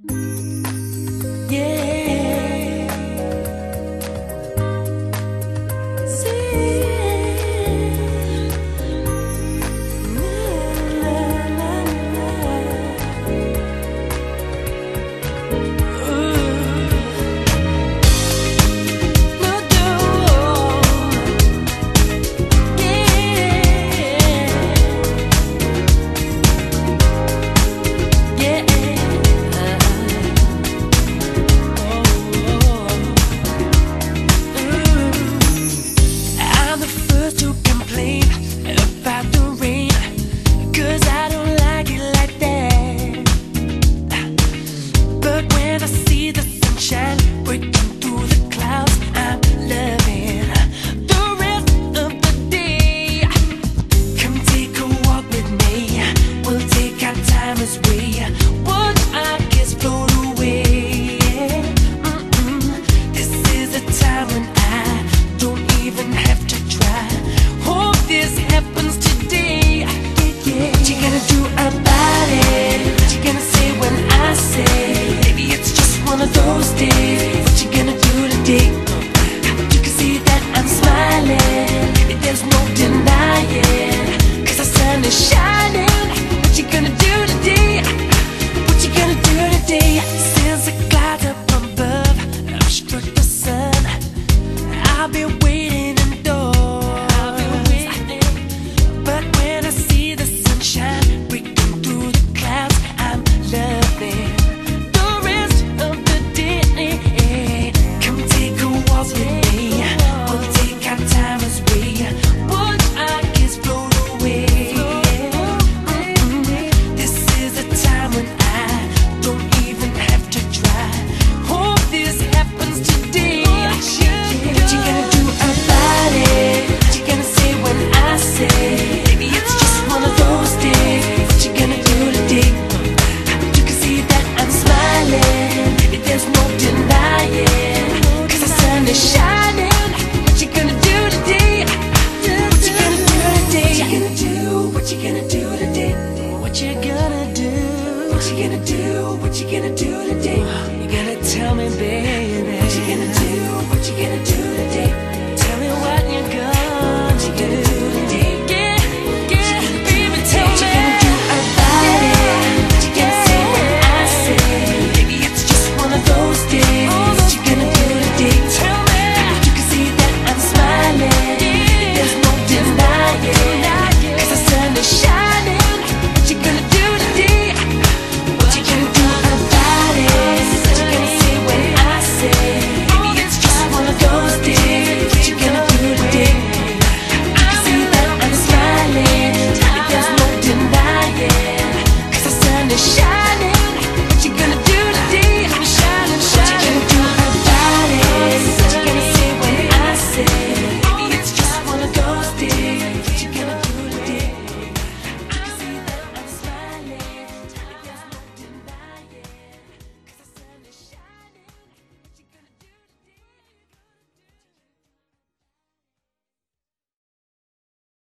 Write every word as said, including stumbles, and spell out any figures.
Yeah. See. Na, na, na, Ooh. No, do. Yeah. Yeah. I'm the first to complain about the rain, 'cause I don't like it like that. But when I see the sunshine breaking through the clouds, I'm loving the rest of the day. Come take a walk with me, we'll take our time as we watch our kids float away. Mm-mm. This is a time when I don't even have to try. Hope this happens today. What you gonna do about it? What you gonna say when I say maybe it's just one of those days? What you gonna do today? You can see that I'm smiling, there's no denying, 'cause the sun is shining. What you gonna do today? What you gonna do today? Since the clouds up above obstruct the sun, I'll be waiting indoors. I'll be waiting. But when I see the sunshine breaking through the clouds, I'm loving the rest of the day. Come take a walk with me, we'll take our time as we watch our kids float away. Mm-mm. This is a time when I don't even have to try. Hope this happens today. What you gonna do about it? What you gonna say when I say maybe it's just one of those days? What you gonna do today? You can see that I'm smiling, there's no denying, 'cause the sun is shining. What you gonna do today? What you gonna do today? What you gonna do? What you gonna do today? What you gonna do? What you gonna do? What you gonna do today? You gotta tell me, baby. What you gonna do? What you gonna do today? Tell me what you gonna do.